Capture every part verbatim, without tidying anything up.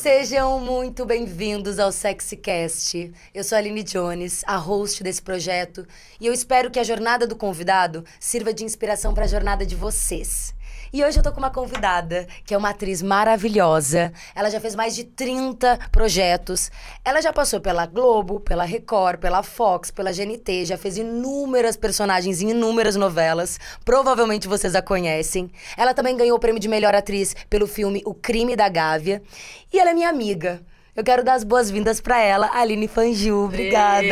Sejam muito bem-vindos ao SexyCast. Eu sou a Aline Jones, a host desse projeto, e eu espero que a jornada do convidado sirva de inspiração para a jornada de vocês. E hoje eu tô com uma convidada, que é uma atriz maravilhosa. Ela já fez mais de trinta projetos. Ela já passou pela Globo, pela Record, pela Fox, pela G N T, já fez inúmeras personagens em inúmeras novelas. Provavelmente vocês a conhecem. Ela também ganhou o prêmio de melhor atriz pelo filme O Crime da Gávea. E ela é minha amiga. Eu quero dar as boas-vindas pra ela, Aline Fanju. Obrigada.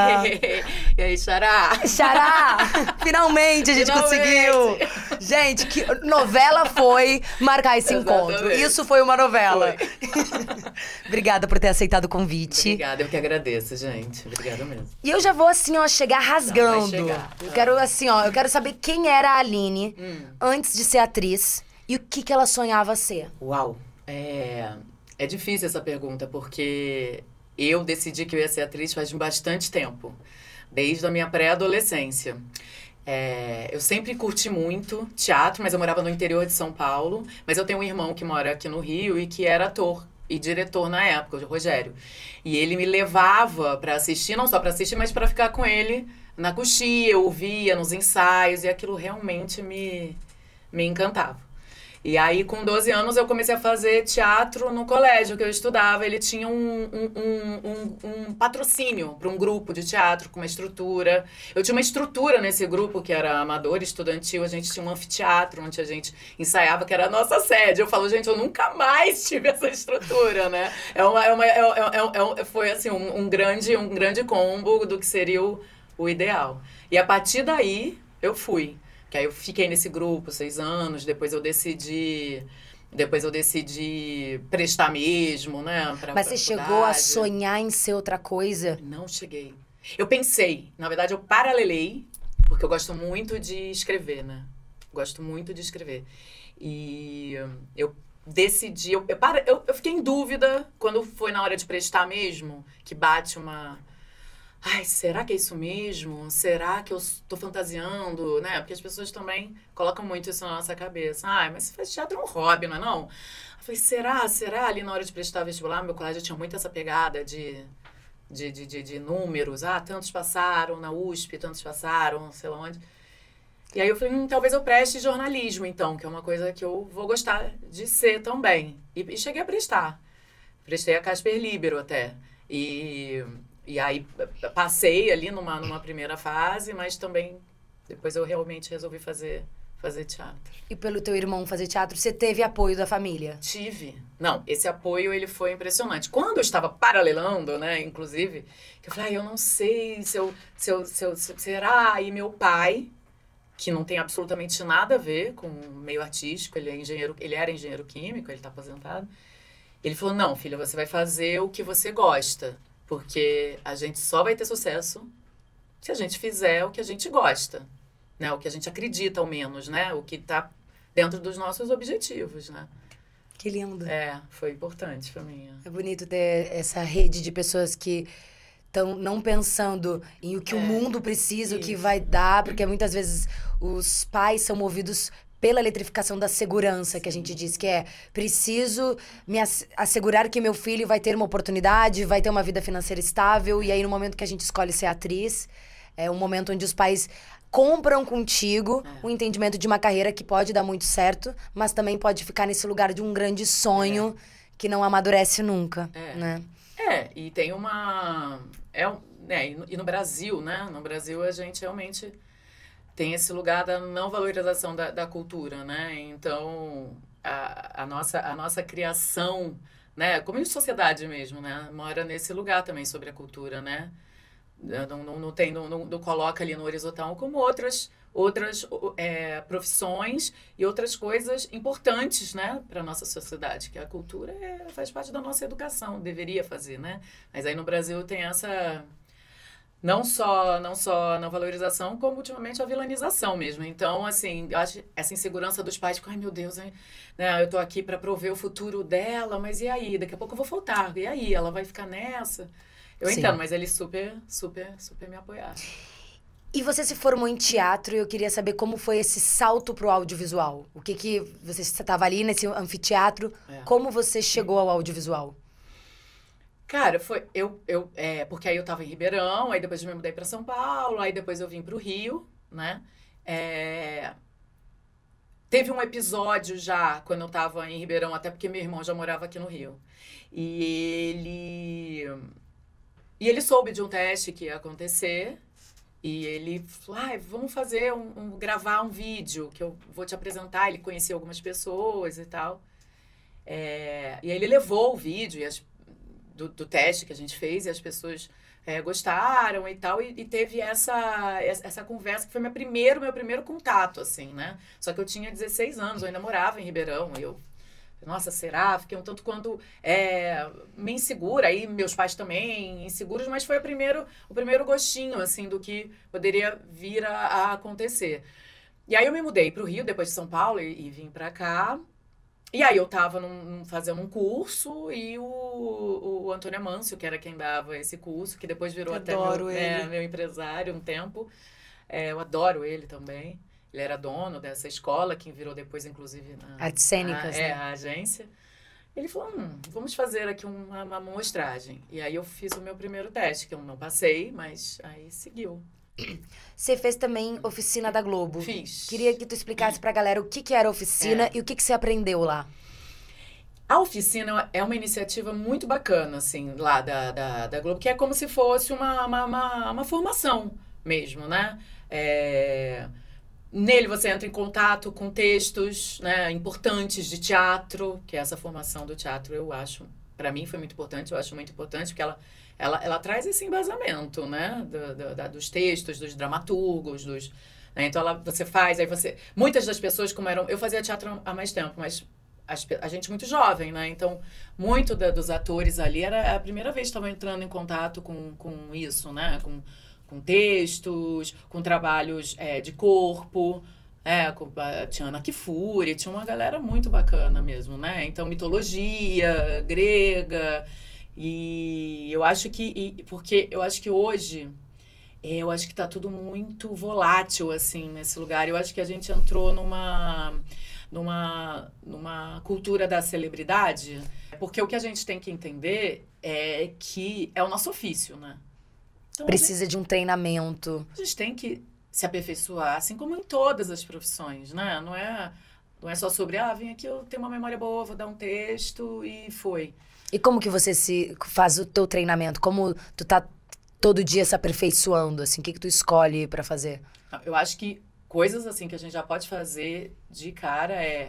E aí, Xará? Xará! Finalmente a gente Finalmente. conseguiu! Gente, que novela foi marcar esse Exatamente. encontro. Isso foi uma novela. Foi. Obrigada por ter aceitado o convite. Obrigada, eu que agradeço, gente. Obrigada mesmo. E eu já vou, assim, ó, chegar rasgando. Vai chegar. Eu quero, assim, ó, eu quero saber quem era a Aline Hum. antes de ser atriz e o que, que ela sonhava ser. Uau! É... é difícil essa pergunta, porque eu decidi que eu ia ser atriz faz bastante tempo. Desde a minha pré-adolescência. É, eu sempre curti muito teatro, mas eu morava no interior de São Paulo. Mas eu tenho um irmão que mora aqui no Rio e que era ator e diretor na época, o Rogério. E ele me levava pra assistir, não só pra assistir, mas pra ficar com ele na coxia. Eu ouvia nos ensaios e aquilo realmente me, me encantava. E aí, com doze anos, eu comecei a fazer teatro no colégio que eu estudava. Ele tinha um, um, um, um, um patrocínio para um grupo de teatro com uma estrutura. Eu tinha uma estrutura nesse grupo que era amador, estudantil. A gente tinha um anfiteatro onde a gente ensaiava, que era a nossa sede. Eu falo, gente, eu nunca mais tive essa estrutura, né? É uma, é uma, é, é, é, foi, assim, um, um, grande, um grande combo do que seria o, o ideal. E a partir daí, eu fui. Que aí eu fiquei nesse grupo seis anos, depois eu decidi, depois eu decidi prestar mesmo, né? Pra, Mas pra você faculdade. chegou a sonhar em ser outra coisa? Não cheguei. Eu pensei, na verdade eu paralelei, porque eu gosto muito de escrever, né? Gosto muito de escrever. E eu decidi, eu, eu, para, eu, eu fiquei em dúvida quando foi na hora de prestar mesmo, que bate uma... Ai, será que é isso mesmo? Será que eu estou fantasiando? Né? Porque as pessoas também colocam muito isso na nossa cabeça. Ai, mas você faz teatro é um hobby, não é não? Eu falei, será? Será? Ali na hora de prestar vestibular, meu colégio tinha muito essa pegada de, de, de, de, de números. Ah, tantos passaram na U S P, tantos passaram, não sei lá onde. E aí eu falei, hum, talvez eu preste jornalismo, então, que é uma coisa que eu vou gostar de ser também. E, e cheguei a prestar. Prestei a Casper Líbero até. E... E aí, passei ali numa, numa primeira fase, mas também depois eu realmente resolvi fazer, fazer teatro. E pelo teu irmão fazer teatro, você teve apoio da família? Tive. Não, esse apoio, ele foi impressionante. Quando eu estava paralelando, né, inclusive, que eu falei, ah, eu não sei se eu, se eu, se eu, se eu, será? E meu pai, que não tem absolutamente nada a ver com o meio artístico, ele, é engenheiro, ele era engenheiro químico, ele está aposentado, ele falou, não, filha, você vai fazer o que você gosta. Porque a gente só vai ter sucesso se a gente fizer o que a gente gosta, né? O que a gente acredita, ao menos, né? O que está dentro dos nossos objetivos, né? Que lindo. É, foi importante para mim. É bonito ter essa rede de pessoas que estão não pensando em o que É, o mundo precisa, o que isso. vai dar, porque muitas vezes os pais são movidos pela eletrificação da segurança, que a gente diz que é preciso me ass- assegurar que meu filho vai ter uma oportunidade, vai ter uma vida financeira estável, e aí no momento que a gente escolhe ser atriz, é um momento onde os pais compram contigo É. o entendimento de uma carreira que pode dar muito certo, mas também pode ficar nesse lugar de um grande sonho que não amadurece nunca, É. né? É, e tem uma... É, um- né, e no- e no Brasil, né? No Brasil a gente realmente tem esse lugar da não valorização da, da cultura, né? Então, a, a, nossa, a nossa criação, né? Como em sociedade mesmo, né? Mora nesse lugar também sobre a cultura, né? Não, não, não, tem, não, não, não coloca ali no horizontal como outras, outras é, profissões e outras coisas importantes, né? Para a nossa sociedade, que a cultura é, faz parte da nossa educação, deveria fazer, né? Mas aí no Brasil tem essa... Não só, não só na valorização, como ultimamente a vilanização mesmo. Então, assim, eu acho essa insegurança dos pais, ai meu Deus, hein? Né, eu tô aqui para prover o futuro dela, mas e aí? Daqui a pouco eu vou faltar. E aí? Ela vai ficar nessa? Eu Sim. entendo, mas eles super, super, super me apoiaram. E você se formou em teatro e eu queria saber como foi esse salto pro audiovisual. O que que... Você estava ali nesse anfiteatro, É. como você chegou ao audiovisual? Cara, foi... Eu, eu, é, porque aí eu tava em Ribeirão, aí depois eu me mudei pra São Paulo, aí depois eu vim pro Rio, né? É, teve um episódio já, quando eu tava em Ribeirão, até porque meu irmão já morava aqui no Rio. E ele... E ele soube de um teste que ia acontecer... E ele falou, ah, vamos fazer um, um, gravar um vídeo que eu vou te apresentar. Ele conhecia algumas pessoas e tal. É, e aí ele levou o vídeo e as, do, do teste que a gente fez e as pessoas é, gostaram e tal. E, e teve essa, essa conversa que foi meu primeiro, meu primeiro contato, assim, né? Só que eu tinha dezesseis anos, eu ainda morava em Ribeirão. E eu, nossa, será? Fiquei um tanto quanto é, me insegura. Aí meus pais também inseguros, mas foi o primeiro, o primeiro gostinho, assim, do que poderia vir a, a acontecer. E aí eu me mudei pro Rio, depois de São Paulo, e, e vim pra cá. E aí eu tava num, fazendo um curso e o, o Antônio Amâncio, que era quem dava esse curso, que depois virou Eu até meu, é, meu empresário um tempo. É, eu adoro ele também. Ele era dono dessa escola, que virou depois, inclusive, na, Artes Cênicas, a, né? É, a agência. Ele falou, hum, vamos fazer aqui uma, uma amostragem. E aí eu fiz o meu primeiro teste, que eu não passei, mas aí seguiu. Você fez também Oficina da Globo. Fiz. Queria que tu explicasse pra galera o que, que era a oficina É. e o que, que você aprendeu lá. A oficina é uma iniciativa muito bacana, assim, lá da, da, da Globo, que é como se fosse uma, uma, uma, uma formação mesmo, né? É... Nele você entra em contato com textos, né, importantes de teatro, que é essa formação do teatro, eu acho, para mim foi muito importante, eu acho muito importante, porque ela, ela, ela traz esse embasamento, né, do, do, da, dos textos, dos dramaturgos, dos, né, então ela, você faz, aí você... Muitas das pessoas, como eram... Eu fazia teatro há mais tempo, mas as, a gente muito jovem, né, então muito da, dos atores ali, era a primeira vez que estavam entrando em contato com, com isso, né, com... com textos, com trabalhos é, de corpo, é, com, tinha Ana Kifuri, tinha uma galera muito bacana mesmo, né? Então, mitologia grega, e eu acho que, e, porque eu acho que hoje, eu acho que tá tudo muito volátil, assim, nesse lugar. Eu acho que a gente entrou numa, numa, numa cultura da celebridade, porque o que a gente tem que entender é que é o nosso ofício, né? Então, Precisa gente, de um treinamento. A gente tem que se aperfeiçoar, assim como em todas as profissões, né? Não é, não é só sobre, ah, vim aqui, eu tenho uma memória boa, vou dar um texto e foi. E como que você se faz o teu treinamento? Como tu tá todo dia se aperfeiçoando, assim? O que que tu escolhe pra fazer? Eu acho que coisas, assim, que a gente já pode fazer de cara é...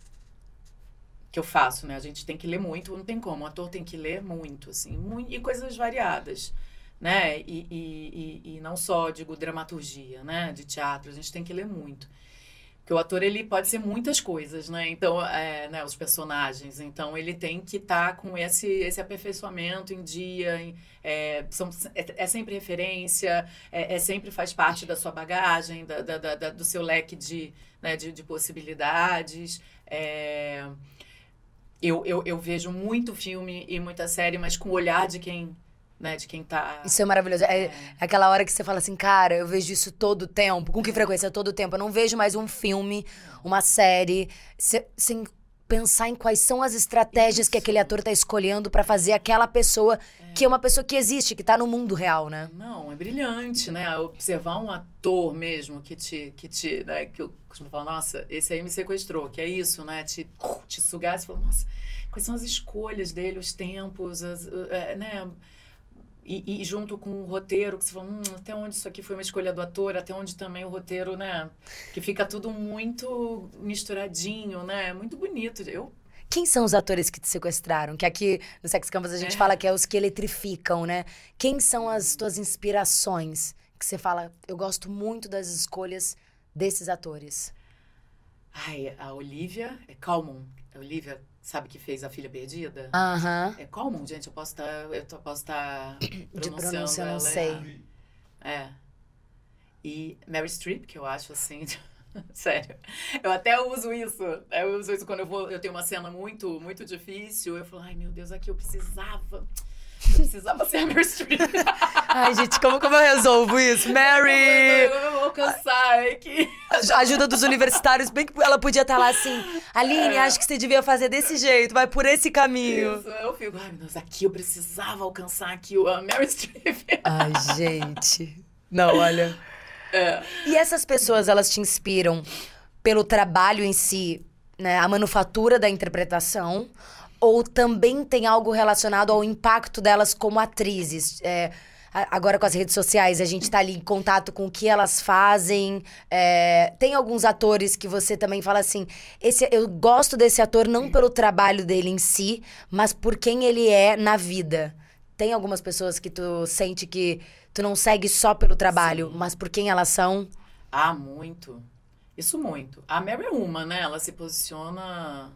que eu faço, né? A gente tem que ler muito, não tem como. O ator tem que ler muito, assim, muito, e coisas variadas. Né? E, e, e, e não só, digo, dramaturgia, né? De teatro, a gente tem que ler muito. Porque o ator, ele pode ser muitas coisas, né? Então, é, né, os personagens. Então, ele tem que estar tá com esse, esse aperfeiçoamento em dia. Em, é, são, é, é sempre referência, é, é sempre faz parte da sua bagagem, da, da, da, do seu leque de, né, de, de possibilidades. É, eu, eu, eu vejo muito filme e muita série, mas com o olhar de quem... Né, de quem tá... Isso é maravilhoso. É, é aquela hora que você fala assim, cara, eu vejo isso todo o tempo. Com que frequência? Todo o tempo. Eu não vejo mais um filme, uma série, se, sem pensar em quais são as estratégias isso. que aquele ator tá escolhendo pra fazer aquela pessoa, é. que é uma pessoa que existe, que tá no mundo real, né? Não, é brilhante, né? Observar um ator mesmo que te... Que te né, que eu costumo falar, nossa, esse aí me sequestrou, que é isso, né? Te, te sugar, você fala, nossa, quais são as escolhas dele, os tempos, as, é, né... E, e junto com o roteiro, que você fala, hum, até onde isso aqui foi uma escolha do ator, até onde também o roteiro, né? Que fica tudo muito misturadinho, né? Muito bonito. Eu... Quem são os atores que te sequestraram? Que aqui no Sex Campus a gente é. fala que é os que eletrificam, né? Quem são as tuas inspirações? Que você fala, eu gosto muito das escolhas desses atores. Ai, a Olivia, é Colman. A Olivia... Sabe que fez A Filha Perdida? Aham. Uh-huh. É Colman, gente, eu posso estar tá, eu posso tá pronunciando de pronúncia, eu não ela. sei. É. E Mary Streep, que eu acho assim... Sério. Eu até uso isso. Eu uso isso quando eu vou... Eu tenho uma cena muito, muito difícil. Eu falo, ai, meu Deus, aqui eu precisava Eu precisava ser a Meryl Streep. Ai, gente, como, como eu resolvo isso? Mary! Eu, eu vou cansar aqui. Ajuda dos universitários, bem que ela podia estar lá assim. Aline, é. acho que você devia fazer desse jeito, vai por esse caminho. Isso, eu fico, ai, meu Deus, aqui eu precisava alcançar aqui a Meryl Streep. Ai, gente. Não, olha. É. E essas pessoas, elas te inspiram pelo trabalho em si, né? A manufatura da interpretação, ou também tem algo relacionado ao impacto delas como atrizes? É, agora com as redes sociais, a gente tá ali em contato com o que elas fazem. É, tem alguns atores que você também fala assim, esse, eu gosto desse ator não pelo trabalho dele em si, mas por quem ele é na vida. Tem algumas pessoas que tu sente que tu não segue só pelo trabalho, Sim. mas por quem elas são? Ah, muito. Isso muito. A Mary é uma, né? Ela se posiciona...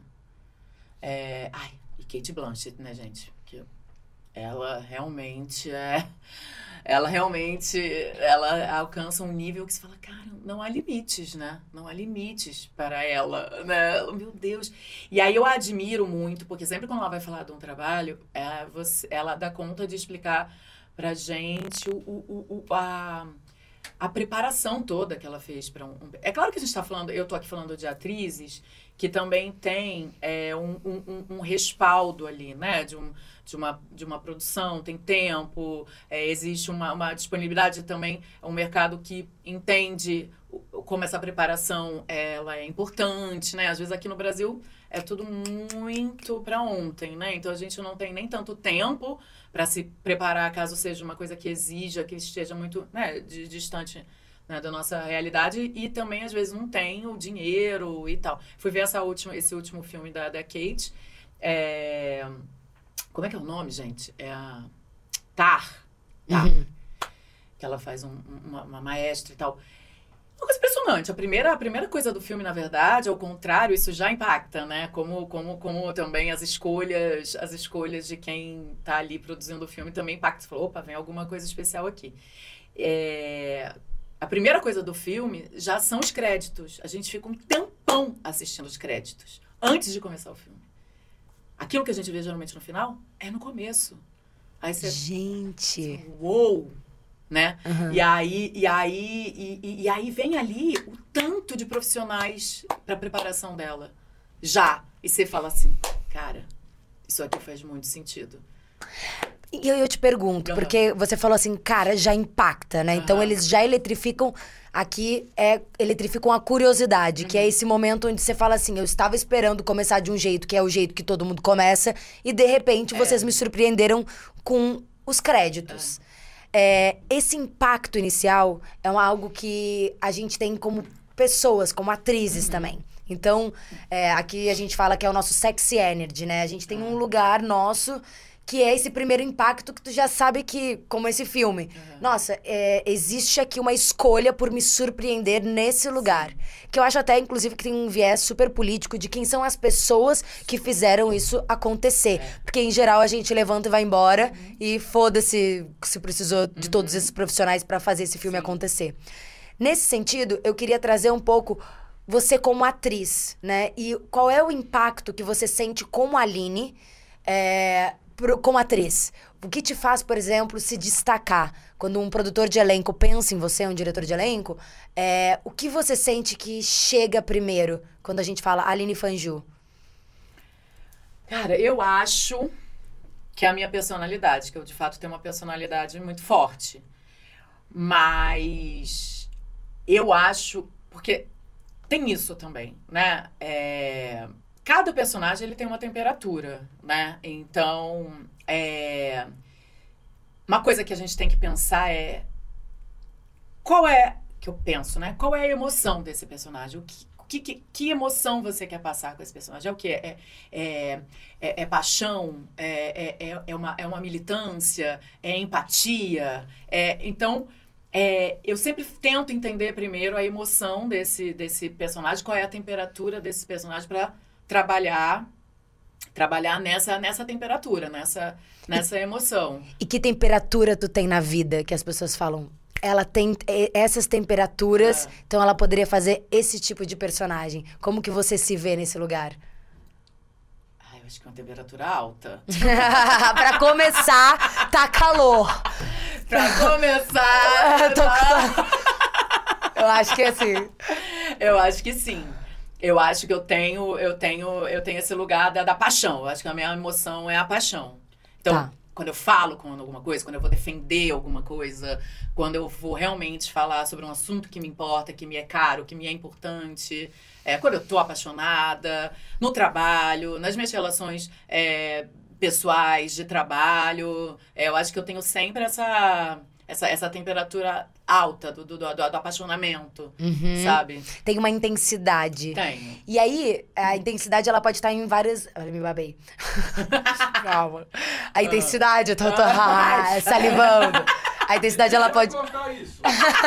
É... Ai, e Cate Blanchett, né, gente? Porque ela realmente é... Ela realmente... Ela alcança um nível que você fala, cara, não há limites, né? Não há limites para ela, né? Meu Deus. E aí eu a admiro muito, porque sempre quando ela vai falar de um trabalho, é você, ela dá conta de explicar pra gente o, o, o, a... a preparação toda que ela fez para um, um... É claro que a gente está falando... Eu tô aqui falando de atrizes que também tem é, um, um, um respaldo ali, né? De, um, de, uma, de uma produção, tem tempo, é, existe uma, uma disponibilidade também, um mercado que entende como essa preparação ela é importante, né? Às vezes aqui no Brasil é tudo muito para ontem, né? Então a gente não tem nem tanto tempo para se preparar caso seja uma coisa que exija, que esteja muito, né, de, distante, né, da nossa realidade, e também às vezes não tem o dinheiro e tal. Fui ver essa última, esse último filme da, da Cate. É... Como é que é o nome, gente? É a Tar. Tar. Uhum. Que ela faz um, uma, uma maestra e tal. Uma coisa impressionante. A primeira, a primeira coisa do filme, na verdade, ao contrário, isso já impacta, né? Como, como, como também as escolhas, as escolhas de quem tá ali produzindo o filme também impactam. Você falou, opa, vem alguma coisa especial aqui. É... A primeira coisa do filme já são os créditos. A gente fica um tempão assistindo os créditos antes de começar o filme. Aquilo que a gente vê geralmente no final é no começo. Aí você... Gente! Você, uou! Né? Uhum. E aí, e aí, e, e, e aí vem ali o tanto de profissionais para preparação dela. Já. E você fala assim, cara, isso aqui faz muito sentido. E eu, eu te pergunto, uhum. porque você falou assim, cara, já impacta, né? Uhum. Então eles já eletrificam, aqui é, eletrificam a curiosidade, uhum. que é esse momento onde você fala assim, eu estava esperando começar de um jeito, que é o jeito que todo mundo começa, e de repente é. vocês me surpreenderam com os créditos. É. É, esse impacto inicial é algo que a gente tem como pessoas, como atrizes uhum. também. Então, é, aqui a gente fala que é o nosso sexy energy, né? A gente tem um lugar nosso que é esse primeiro impacto que tu já sabe que, como esse filme. Uhum. Nossa, é, existe aqui uma escolha por me surpreender nesse lugar. Sim. Que eu acho até, inclusive, que tem um viés super político de quem são as pessoas que fizeram isso acontecer. É. Porque, em geral, a gente levanta e vai embora uhum. e foda-se se precisou de uhum. todos esses profissionais pra fazer esse filme Sim. acontecer. Nesse sentido, eu queria trazer um pouco você como atriz, né? E qual é o impacto que você sente como Aline... É, como atriz, o que te faz, por exemplo, se destacar? Quando um produtor de elenco pensa em você, um diretor de elenco, é, o que você sente que chega primeiro quando a gente fala Aline Fanju? Cara, eu acho que é a minha personalidade, que eu de fato tenho uma personalidade muito forte. Mas eu acho, porque tem isso também, né? É... Cada personagem, ele tem uma temperatura, né? Então, é... uma coisa que a gente tem que pensar é... Qual é... Que eu penso, né? Qual é a emoção desse personagem? O que, que, que emoção você quer passar com esse personagem? É o quê? É, é, é, é paixão? É, é, é, uma, é uma militância? É empatia? É, então... É, eu sempre tento entender primeiro a emoção desse, desse personagem, qual é a temperatura desse personagem para trabalhar trabalhar nessa, nessa temperatura, nessa, nessa emoção. E que temperatura tu tem na vida que as pessoas falam? Ela tem essas temperaturas, é. então ela poderia fazer esse tipo de personagem. Como que você se vê nesse lugar? Ah, eu eu acho que é uma temperatura alta. Pra começar, tá calor. Pra começar... tô, tô... Eu acho que é assim. Eu acho que sim. Eu acho que eu tenho, eu tenho, eu tenho esse lugar da, da paixão. Eu acho que a minha emoção é a paixão. Então, tá. Quando eu falo com alguma coisa, quando eu vou defender alguma coisa, quando eu vou realmente falar sobre um assunto que me importa, que me é caro, que me é importante, é, quando eu tô apaixonada, no trabalho, nas minhas relações é, pessoais, de trabalho, é, eu acho que eu tenho sempre essa... Essa, essa temperatura alta do, do, do, do apaixonamento, uhum. sabe? Tem uma intensidade. Tem. E aí, a intensidade, ela pode estar em várias... Olha, me babei. Calma. A intensidade, eu tô, tô ah, salivando. A intensidade, ela pode... Isso.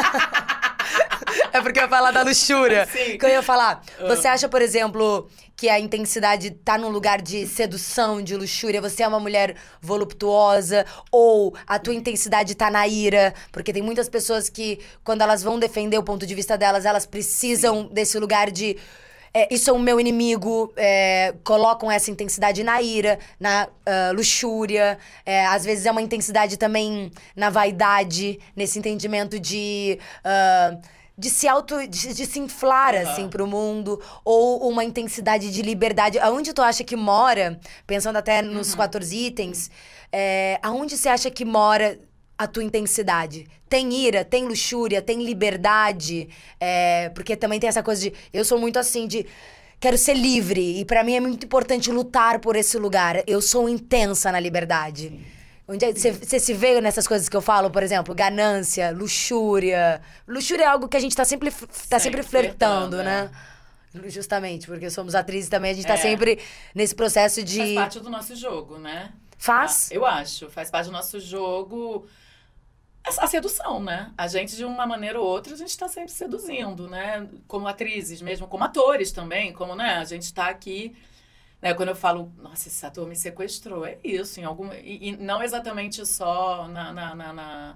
É porque eu ia falar da luxúria. Sim. Que eu ia falar. Você acha, por exemplo, que a intensidade tá num lugar de sedução, de luxúria? Você é uma mulher voluptuosa? Ou a tua intensidade tá na ira? Porque tem muitas pessoas que, quando elas vão defender o ponto de vista delas, elas precisam Sim. desse lugar de... É, isso é o meu inimigo, é, colocam essa intensidade na ira, na uh, luxúria. É, às vezes é uma intensidade também na vaidade, nesse entendimento de... Uh, de se auto... de, de se inflar, uhum. assim, pro mundo. Ou uma intensidade de liberdade. Aonde tu acha que mora, pensando até nos uhum. quatorze itens, é, aonde você acha que mora a tua intensidade? Tem ira, tem luxúria, tem liberdade? É, porque também tem essa coisa de... Eu sou muito assim, de... Quero ser livre. E pra mim é muito importante lutar por esse lugar. Eu sou intensa na liberdade. Sim. Onde você se veio nessas coisas que eu falo, por exemplo, ganância, luxúria. Luxúria é algo que a gente tá sempre, tá sempre, sempre flertando, flertando, né? É. Justamente, porque somos atrizes também, a gente tá é. sempre nesse processo de... Faz parte do nosso jogo, né? Faz? Ah, eu acho. Faz parte do nosso jogo a sedução, né? A gente, de uma maneira ou outra, a gente tá sempre seduzindo, né? Como atrizes mesmo, como atores também, como, né? A gente tá aqui... Né, quando eu falo, nossa, esse ator me sequestrou, é isso, em algum, e, e não exatamente só na, na, na, na,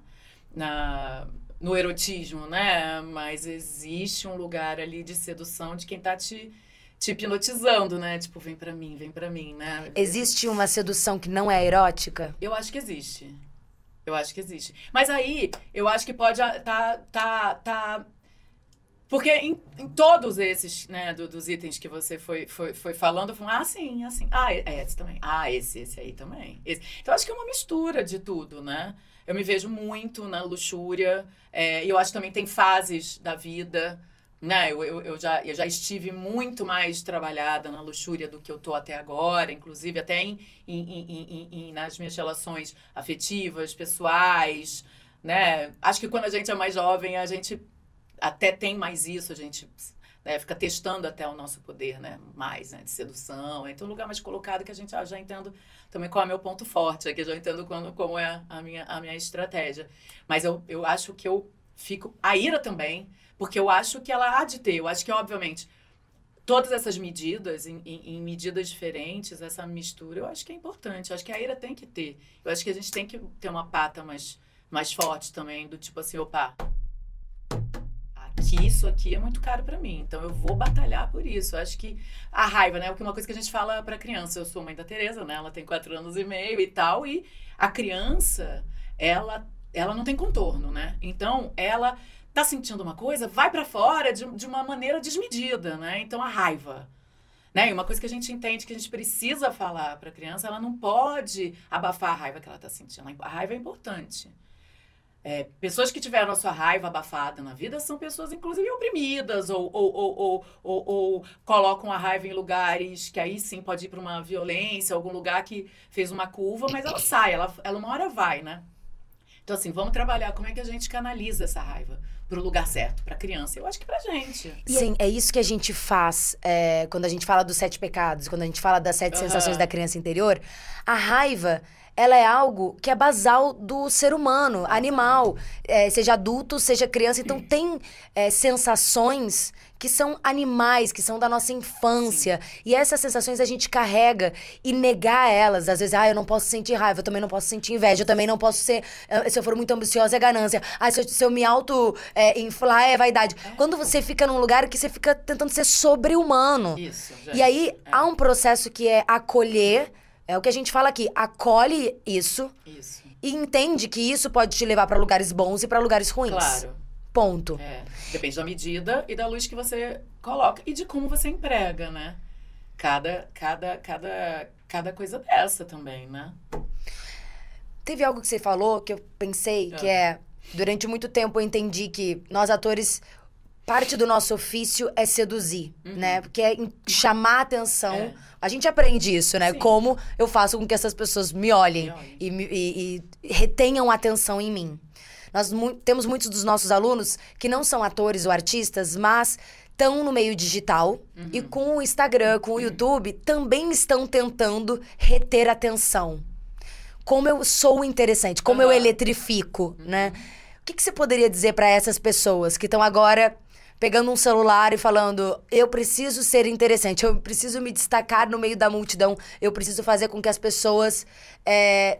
na, no erotismo, né? Mas existe um lugar ali de sedução de quem tá te, te hipnotizando, né? Tipo, vem pra mim, vem pra mim, né? Existe uma sedução que não é erótica? Eu acho que existe. Eu acho que existe. Mas aí, eu acho que pode tá, tá, tá... Porque em, em todos esses, né, do, dos itens que você foi, foi, foi falando, eu falei, ah, sim, assim. Ah, é esse também. Ah, esse, esse aí também. Esse. Então, acho que é uma mistura de tudo, né? Eu me vejo muito na luxúria. É, e eu acho que também tem fases da vida, né? Eu, eu, eu, já, eu já estive muito mais trabalhada na luxúria do que eu tô até agora. Inclusive, até em, em, em, em, em, nas minhas relações afetivas, pessoais, né? Acho que quando a gente é mais jovem, a gente... Até tem mais isso, a gente né, fica testando até o nosso poder, né? Mais, né? De sedução. Então, um lugar mais colocado que a gente ah, já entendo também qual é o meu ponto forte. Aqui eu já entendo como, como é a minha, a minha estratégia. Mas eu, eu acho que eu fico... A ira também, porque eu acho que ela há de ter. Eu acho que, obviamente, todas essas medidas, em, em, em medidas diferentes, essa mistura, eu acho que é importante. Eu acho que a ira tem que ter. Eu acho que a gente tem que ter uma pata mais, mais forte também, do tipo assim, opa... que isso aqui é muito caro pra mim, então eu vou batalhar por isso. Eu acho que a raiva, né, porque uma coisa que a gente fala pra criança, eu sou mãe da Tereza, né, ela tem quatro anos e meio e tal, e a criança, ela, ela não tem contorno, né, então ela tá sentindo uma coisa, vai pra fora de, de uma maneira desmedida, né, então a raiva, né, e uma coisa que a gente entende que a gente precisa falar pra criança, ela não pode abafar a raiva que ela tá sentindo, a raiva é importante. É, pessoas que tiveram a sua raiva abafada na vida são pessoas, inclusive, oprimidas ou, ou, ou, ou, ou, ou colocam a raiva em lugares que aí sim pode ir para uma violência, algum lugar que fez uma curva, mas ela sai, ela, ela uma hora vai, né? Então, assim, vamos trabalhar como é que a gente canaliza essa raiva para o lugar certo, para a criança. Eu acho que para a gente. Sim, é isso que a gente faz é, quando a gente fala dos sete pecados, quando a gente fala das sete uhum. sensações da criança interior. A raiva... ela é algo que é basal do ser humano, animal, é, seja adulto, seja criança. Então tem é, sensações que são animais, que são da nossa infância. Sim. E essas sensações a gente carrega e negar elas. Às vezes, ah, eu não posso sentir raiva, eu também não posso sentir inveja, eu também não posso ser... Se eu for muito ambiciosa, é ganância. Ah, se eu, se eu me auto-inflar, é, é vaidade. É. Quando você fica num lugar que você fica tentando ser sobre-humano. Isso, gente. E aí, é. há um processo que é acolher, é o que a gente fala aqui, acolhe isso. Isso. E entende que isso pode te levar pra lugares bons e pra lugares ruins. Claro. Ponto. É, depende da medida e da luz que você coloca e de como você emprega, né? Cada, cada, cada, cada coisa dessa também, né? Teve algo que você falou que eu pensei, é. que é... Durante muito tempo eu entendi que nós atores... Parte do nosso ofício é seduzir, uhum. né? Porque é chamar atenção. É. A gente aprende isso, né? Sim. Como eu faço com que essas pessoas me olhem, me olhem. E, e, e retenham atenção em mim. Nós mu- temos muitos dos nossos alunos que não são atores ou artistas, mas estão no meio digital. Uhum. E com o Instagram, com o YouTube, também estão tentando reter atenção. Como eu sou interessante, como uhum. eu eletrifico, uhum. né? O que, que você poderia dizer para essas pessoas que estão agora pegando um celular e falando, eu preciso ser interessante, eu preciso me destacar no meio da multidão, eu preciso fazer com que as pessoas... É,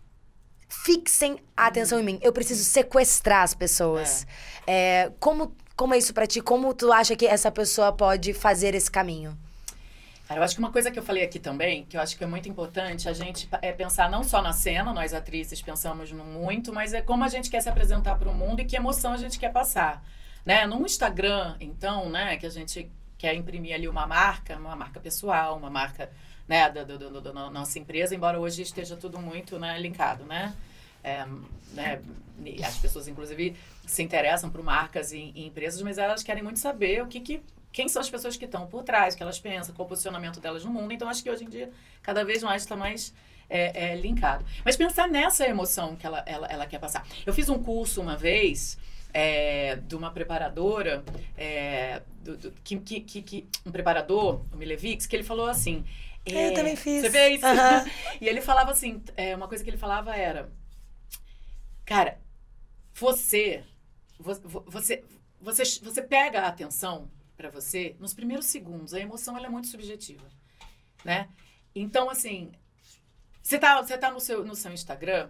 fixem a atenção em mim. Eu preciso sequestrar as pessoas. É. É, como, como é isso pra ti? Como tu acha que essa pessoa pode fazer esse caminho? Cara, eu acho que uma coisa que eu falei aqui também, que eu acho que é muito importante, a gente é pensar não só na cena, nós atrizes pensamos no muito, mas é como a gente quer se apresentar para o mundo e que emoção a gente quer passar. Né? No Instagram, então, né, que a gente quer imprimir ali uma marca, uma marca pessoal, uma marca... Né, da, do, do, do, da nossa empresa, embora hoje esteja tudo muito, né, linkado, né? É, né? As pessoas, inclusive, se interessam por marcas e, e empresas, mas elas querem muito saber o que, que, quem são as pessoas que estão por trás, o que elas pensam, qual o posicionamento delas no mundo. Então, acho que hoje em dia, cada vez mais está mais é, é, linkado. Mas pensar nessa emoção que ela, ela, ela quer passar. Eu fiz um curso uma vez... É, de uma preparadora, é, do, do, que, que, que, um preparador, o Milevix, que ele falou assim... É, eu também fiz. Você vê isso? Uhum. E ele falava assim, é, uma coisa que ele falava era... Cara, você, você, você, você pega a atenção pra você nos primeiros segundos. A emoção, ela é muito subjetiva, né? Então, assim, você tá, você tá no seu, no seu Instagram...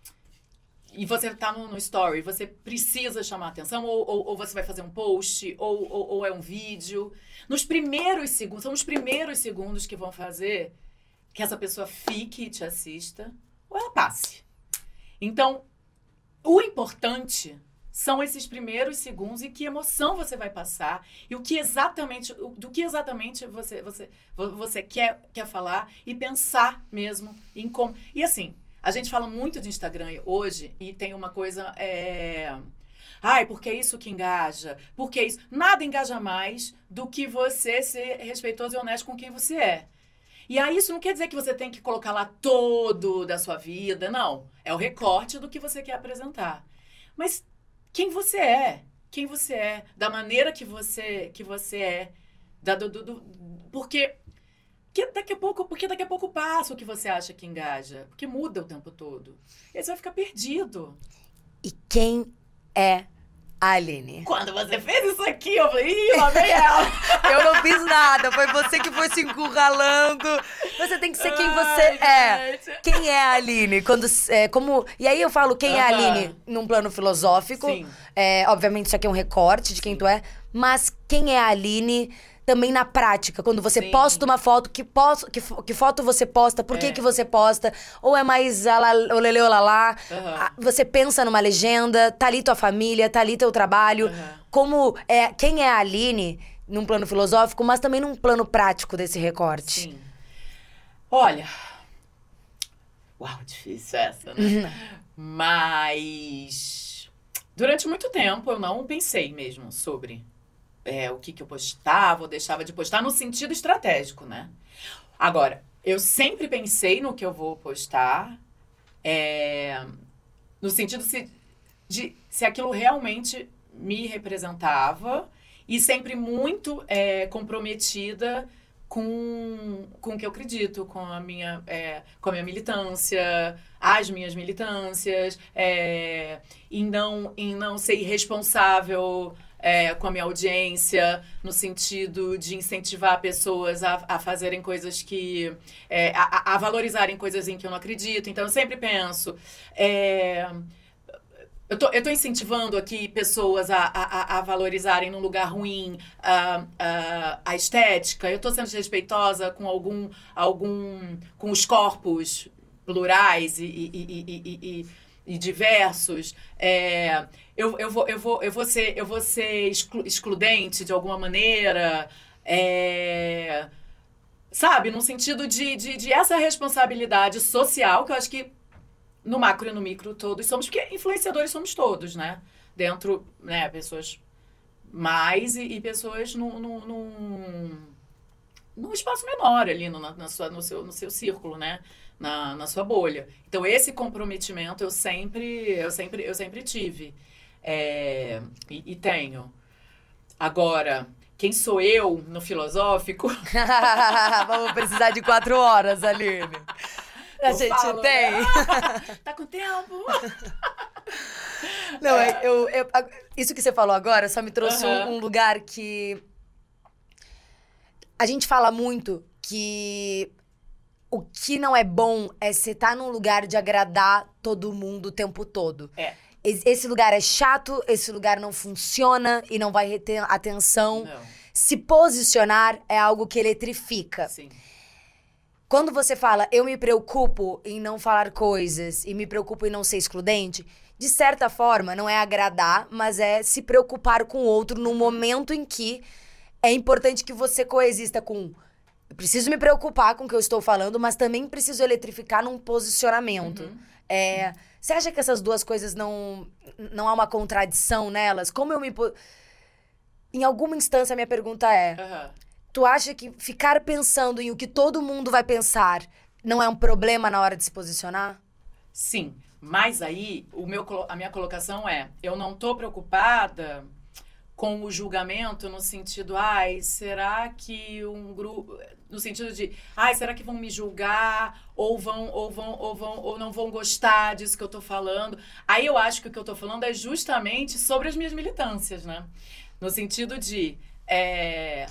E você tá no, no story, você precisa chamar atenção, ou, ou, ou você vai fazer um post, ou, ou, ou é um vídeo. Nos primeiros segundos, são os primeiros segundos que vão fazer que essa pessoa fique e te assista, ou ela passe. Então, o importante são esses primeiros segundos e que emoção você vai passar, e o que exatamente, do que exatamente você, você, você quer, quer falar, e pensar mesmo em como... E assim... A gente fala muito de Instagram hoje e tem uma coisa... É... Ai, porque é isso que engaja? Porque é isso... Nada engaja mais do que você ser respeitoso e honesto com quem você é. E aí isso não quer dizer que você tem que colocar lá todo da sua vida, não. É o recorte do que você quer apresentar. Mas quem você é? Quem você é? Da maneira que você, que você é. Da, do, do, do, porque... Que daqui a pouco, porque daqui a pouco passa o que você acha que engaja. Porque muda o tempo todo. E aí você vai ficar perdido. E quem é a Aline? Quando você fez isso aqui, eu falei, ih, lá vem ela. Eu não fiz nada, foi você que foi se encurralando. Você tem que ser quem você Ai, é. Gente. Quem é a Aline? Quando, é, como... E aí eu falo quem uh-huh. é a Aline num plano filosófico. Sim. É, obviamente isso aqui é um recorte de quem Sim. tu é. Mas quem é a Aline... Também na prática, quando você Sim. posta uma foto, que, posto, que, que foto você posta, por é. que que você posta, ou é mais olele olalá, uhum. você pensa numa legenda, tá ali tua família, tá ali teu trabalho, uhum. como é, quem é a Aline, num plano filosófico, mas também num plano prático desse recorte. Sim. Olha, uau, difícil essa, né? Uhum. Mas, durante muito tempo eu não pensei mesmo sobre... É, o que, que eu postava ou deixava de postar no sentido estratégico, né? Agora, eu sempre pensei no que eu vou postar, é, no sentido se, de se aquilo realmente me representava e sempre muito é, comprometida com, com o que eu acredito, com a minha, é, com a minha militância, as minhas militâncias, é, em, não, em não ser irresponsável é, com a minha audiência, no sentido de incentivar pessoas a, a fazerem coisas que... É, a, a valorizarem coisas em que eu não acredito. Então, eu sempre penso... É, Eu tô, eu tô incentivando aqui pessoas a, a, a valorizarem num lugar ruim a, a, a estética. Eu tô sendo desrespeitosa com algum, algum com os corpos plurais e, e, e, e, e, e diversos. É, eu, eu, vou, eu, vou, eu, vou ser, eu vou ser exclu, excludente de alguma maneira. É, sabe? No sentido de, de, de essa responsabilidade social que eu acho que no macro e no micro todos somos, porque influenciadores somos todos, né? Dentro, né, pessoas mais e, e pessoas num, num, num, num espaço menor ali no, na sua, no, seu, no seu círculo, né? Na, na sua bolha. Então, esse comprometimento eu sempre, eu sempre, eu sempre tive. É, e, e tenho. Agora, quem sou eu no filosófico? Vamos precisar de quatro horas, Aline. A Eu gente falo, tem. né? Tá com tempo? Não, é. eu, eu, isso que você falou agora só me trouxe Uhum. um, um lugar que... A gente fala muito que o que não é bom é você estar num lugar de agradar todo mundo o tempo todo. É. Esse lugar é chato, esse lugar não funciona e não vai reter atenção. Não. Se posicionar é algo que eletrifica. Sim. Quando você fala, eu me preocupo em não falar coisas e me preocupo em não ser excludente, de certa forma, não é agradar, mas é se preocupar com o outro no momento em que é importante que você coexista com... Eu preciso me preocupar com o que eu estou falando, mas também preciso eletrificar num posicionamento. Uhum. É, você acha que essas duas coisas não... Não há uma contradição nelas? Como eu me... po- Em alguma instância, a minha pergunta é... Uhum. Tu acha que ficar pensando em o que todo mundo vai pensar não é um problema na hora de se posicionar? Sim, mas aí o meu, colo- a minha colocação é, eu não tô preocupada com o julgamento no sentido, ai, será que um grupo, no sentido de, ai, será que vão me julgar ou vão ou vão ou vão ou não vão gostar disso que eu tô falando? Aí eu acho que o que eu tô falando é justamente sobre as minhas militâncias, né? No sentido de, é,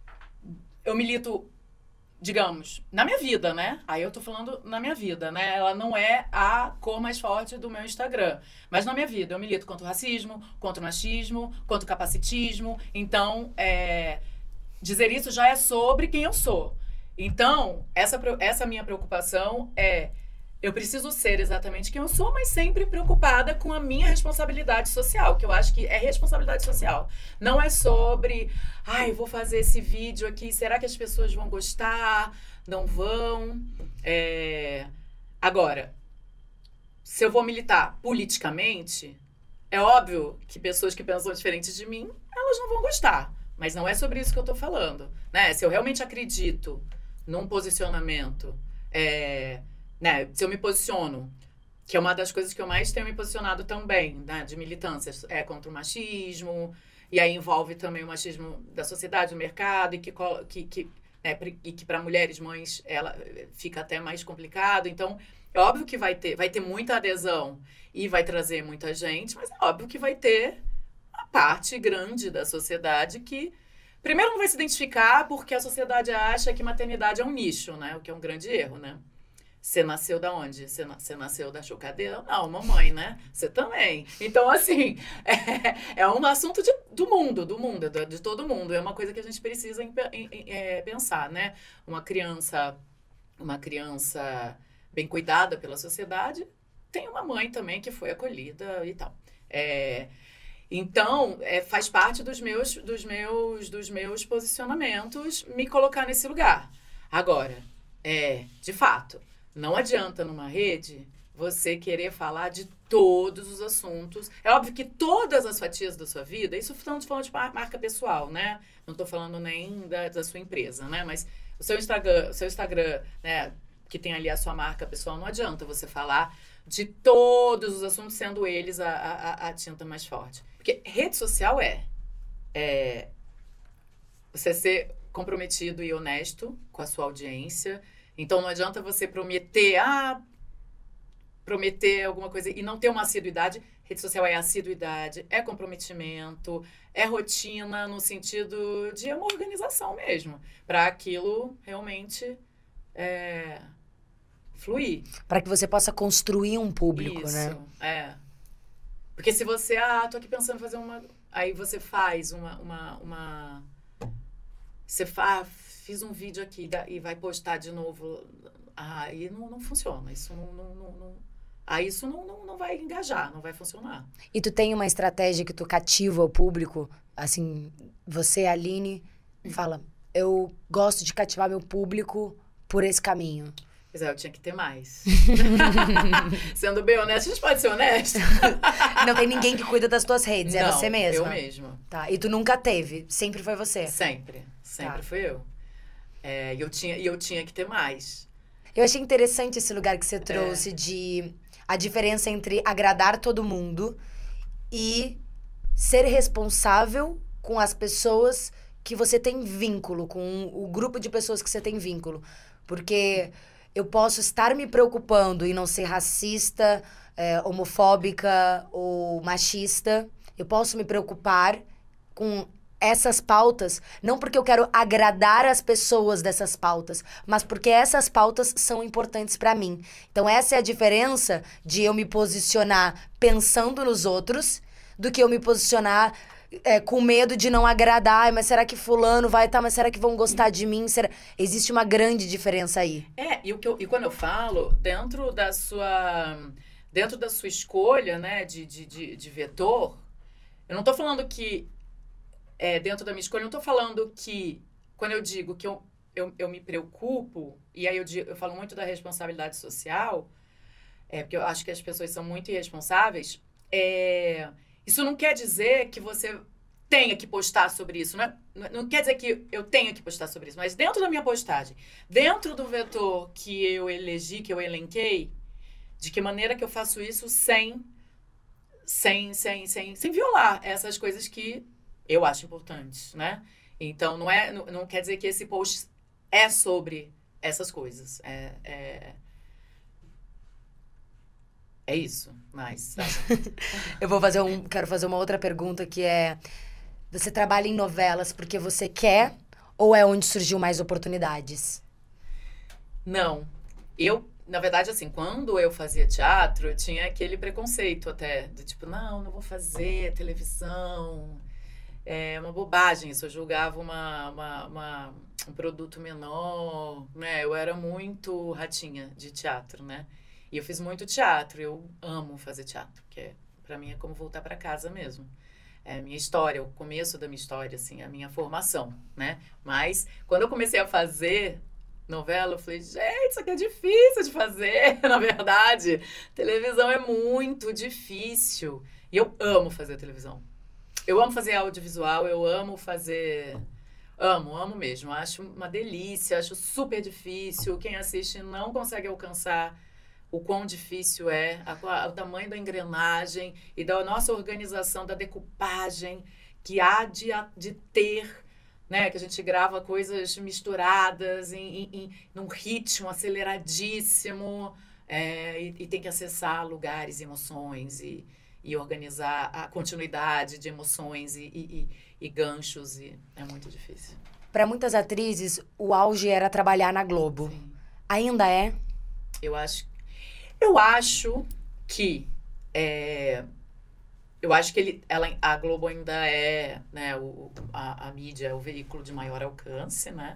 eu milito, digamos, na minha vida, né? Aí eu tô falando na minha vida, né? Ela não é a cor mais forte do meu Instagram. Mas na minha vida, eu milito contra o racismo, contra o machismo, contra o capacitismo. Então, é, dizer isso já é sobre quem eu sou. Então, essa, essa minha preocupação é... Eu preciso ser exatamente quem eu sou, mas sempre preocupada com a minha responsabilidade social, que eu acho que é responsabilidade social. Não é sobre, ai, vou fazer esse vídeo aqui, será que as pessoas vão gostar? Não vão? É... Agora, se eu vou militar politicamente, é óbvio que pessoas que pensam diferente de mim, elas não vão gostar. Mas não é sobre isso que eu tô falando, né? Se eu realmente acredito num posicionamento... É... Né, se eu me posiciono, que é uma das coisas que eu mais tenho me posicionado também, né, de militâncias, é contra o machismo, e aí envolve também o machismo da sociedade, do mercado, e que, que, que, né, e que para mulheres mães ela fica até mais complicado. Então, é óbvio que vai ter, vai ter muita adesão e vai trazer muita gente, mas é óbvio que vai ter uma parte grande da sociedade que, primeiro, não vai se identificar porque a sociedade acha que maternidade é um nicho, né, o que é um grande erro, né? Você nasceu da onde? Você, na, você nasceu da chocadeira? Não, mamãe, né? Você também. Então, assim, é, é um assunto de, do mundo, do mundo, de, de todo mundo. É uma coisa que a gente precisa em, em, em, é, pensar, né? Uma criança, uma criança bem cuidada pela sociedade, tem uma mãe também que foi acolhida e tal. É, então, é, faz parte dos meus, dos, meus, dos meus posicionamentos me colocar nesse lugar. Agora, é, de fato... Não adianta numa rede você querer falar de todos os assuntos. É óbvio que todas as fatias da sua vida, isso estamos falando de marca pessoal, né? Não estou falando nem da, da sua empresa, né? Mas o seu Instagram, o seu Instagram, né, que tem ali a sua marca pessoal, não adianta você falar de todos os assuntos, sendo eles a, a, a tinta mais forte. Porque rede social é, é você ser comprometido e honesto com a sua audiência. Então, não adianta você prometer, ah, prometer alguma coisa e não ter uma assiduidade. Rede social é assiduidade, é comprometimento, é rotina no sentido de uma organização mesmo, para aquilo realmente é, fluir. Para que você possa construir um público, Isso, né? Isso, é. Porque se você, ah, tô aqui pensando em fazer uma... Aí você faz uma... uma, uma você faz, fiz um vídeo aqui e vai postar de novo. Aí não, não funciona, isso não... não, não, não Aí isso não, não, não vai engajar, não vai funcionar. E tu tem uma estratégia que tu cativa o público? Assim, você, Aline, fala, eu gosto de cativar meu público por esse caminho. Pois é, eu tinha que ter mais. Sendo bem honesta, a gente pode ser honesto? Não tem ninguém que cuida das tuas redes, é não, você mesma? eu mesma. Tá, e tu nunca teve? Sempre foi você? Sempre, sempre tá. fui eu. É, e eu tinha, e eu tinha que ter mais. Eu achei interessante esse lugar que você trouxe é. de... A diferença entre agradar todo mundo e ser responsável com as pessoas que você tem vínculo, com o grupo de pessoas que você tem vínculo. Porque eu posso estar me preocupando em não ser racista, é, homofóbica ou machista. Eu posso me preocupar com essas pautas, não porque eu quero agradar as pessoas dessas pautas, mas porque essas pautas são importantes para mim. Então essa é a diferença de eu me posicionar pensando nos outros, do que eu me posicionar é, com medo de não agradar. Mas será que fulano vai estar? Tá, mas será que vão gostar de mim? Será... Existe uma grande diferença aí. É, e, o que eu, e quando eu falo, dentro da sua, dentro da sua escolha, né, de, de, de, de vetor, eu não tô falando que É, dentro da minha escolha, eu não tô falando que, quando eu digo que eu, eu, eu me preocupo, e aí eu, digo, eu falo muito da responsabilidade social, é, porque eu acho que as pessoas são muito irresponsáveis, é, isso não quer dizer que você tenha que postar sobre isso, não, é, não quer dizer que eu tenha que postar sobre isso, mas dentro da minha postagem, dentro do vetor que eu elegi, que eu elenquei, de que maneira que eu faço isso sem, sem, sem, sem, sem violar essas coisas que eu acho importante, né? Então, não, é, não, não quer dizer que esse post é sobre essas coisas. É, é, é isso, mas... Eu vou fazer um... Quero fazer uma outra pergunta, que é... Você trabalha em novelas porque você quer ou é onde surgiu mais oportunidades? Não. Eu, na verdade, assim, quando eu fazia teatro, eu tinha aquele preconceito até. Do tipo, não, não vou fazer televisão... É uma bobagem isso, eu julgava uma, uma, uma, um produto menor, né? Eu era muito ratinha de teatro, né? E eu fiz muito teatro, eu amo fazer teatro, porque pra mim é como voltar pra casa mesmo. É a minha história, o começo da minha história, assim, a minha formação, né? Mas quando eu comecei a fazer novela, eu falei, gente, isso aqui é difícil de fazer, na verdade. Televisão é muito difícil. E eu amo fazer televisão. Eu amo fazer audiovisual, eu amo fazer... Amo, amo mesmo. Acho uma delícia, acho super difícil. Quem assiste não consegue alcançar o quão difícil é, a, o tamanho da engrenagem e da nossa organização, da decupagem que há de, de ter, né? Que a gente grava coisas misturadas em, em, em num ritmo aceleradíssimo é, e, e tem que acessar lugares, emoções e... e organizar a continuidade de emoções e, e, e ganchos, e é muito difícil. Para muitas atrizes, o auge era trabalhar na Globo. Sim. Ainda é? Eu acho, eu acho que é, eu acho que ele, ela, a Globo ainda é, né, o, a, a mídia é o veículo de maior alcance, né?